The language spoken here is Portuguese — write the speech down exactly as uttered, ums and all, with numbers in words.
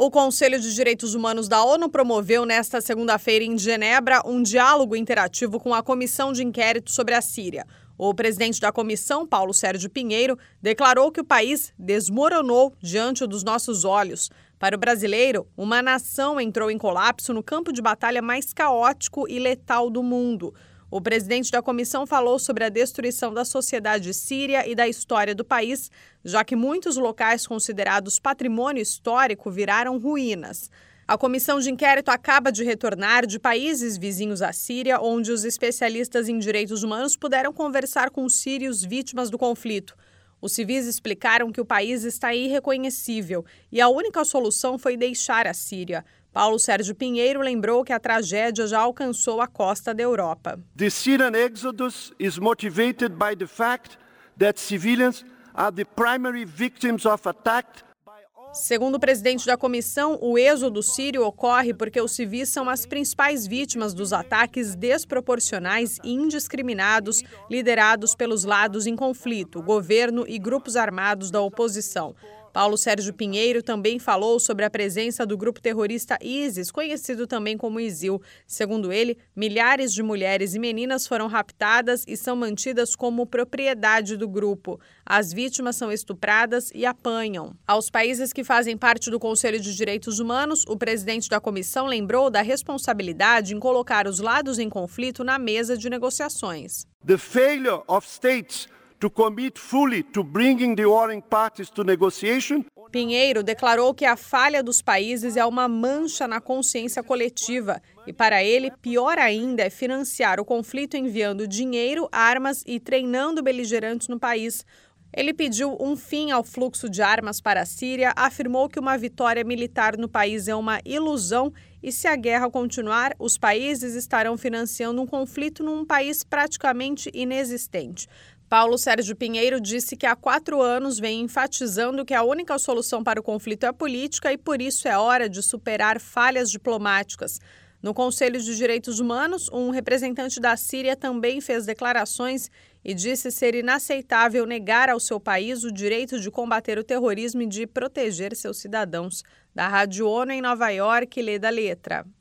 O Conselho de Direitos Humanos da ONU promoveu nesta segunda-feira em Genebra um diálogo interativo com a Comissão de Inquérito sobre a Síria. O presidente da comissão, Paulo Sérgio Pinheiro, declarou que o país desmoronou diante dos nossos olhos. Para o brasileiro, uma nação entrou em colapso no campo de batalha mais caótico e letal do mundo. O presidente da comissão falou sobre a destruição da sociedade síria e da história do país, já que muitos locais considerados patrimônio histórico viraram ruínas. A comissão de inquérito acaba de retornar de países vizinhos à Síria, onde os especialistas em direitos humanos puderam conversar com os sírios vítimas do conflito. Os civis explicaram que o país está irreconhecível e a única solução foi deixar a Síria. Paulo Sérgio Pinheiro lembrou que a tragédia já alcançou a costa da Europa. The Syrian exodus is motivated by the fact that civilians are the primary victims of attack. Segundo o presidente da comissão, o êxodo sírio ocorre porque os civis são as principais vítimas dos ataques desproporcionais e indiscriminados liderados pelos lados em conflito, governo e grupos armados da oposição. Paulo Sérgio Pinheiro também falou sobre a presença do grupo terrorista ISIS, conhecido também como ISIL. Segundo ele, milhares de mulheres e meninas foram raptadas e são mantidas como propriedade do grupo. As vítimas são estupradas e apanham. Aos países que fazem parte do Conselho de Direitos Humanos, o presidente da comissão lembrou da responsabilidade em colocar os lados em conflito na mesa de negociações. The failure of states to commit fully to bringing the warring parties to negotiation. Pinheiro declarou que a falha dos países é uma mancha na consciência coletiva e, para ele, pior ainda é financiar o conflito enviando dinheiro, armas e treinando beligerantes no país. Ele pediu um fim ao fluxo de armas para a Síria, afirmou que uma vitória militar no país é uma ilusão e, se a guerra continuar, os países estarão financiando um conflito num país praticamente inexistente. Paulo Sérgio Pinheiro disse que há quatro anos vem enfatizando que a única solução para o conflito é a política e, por isso, é hora de superar falhas diplomáticas. No Conselho de Direitos Humanos, um representante da Síria também fez declarações e disse ser inaceitável negar ao seu país o direito de combater o terrorismo e de proteger seus cidadãos. Da Rádio ONU em Nova York, Leda Letra.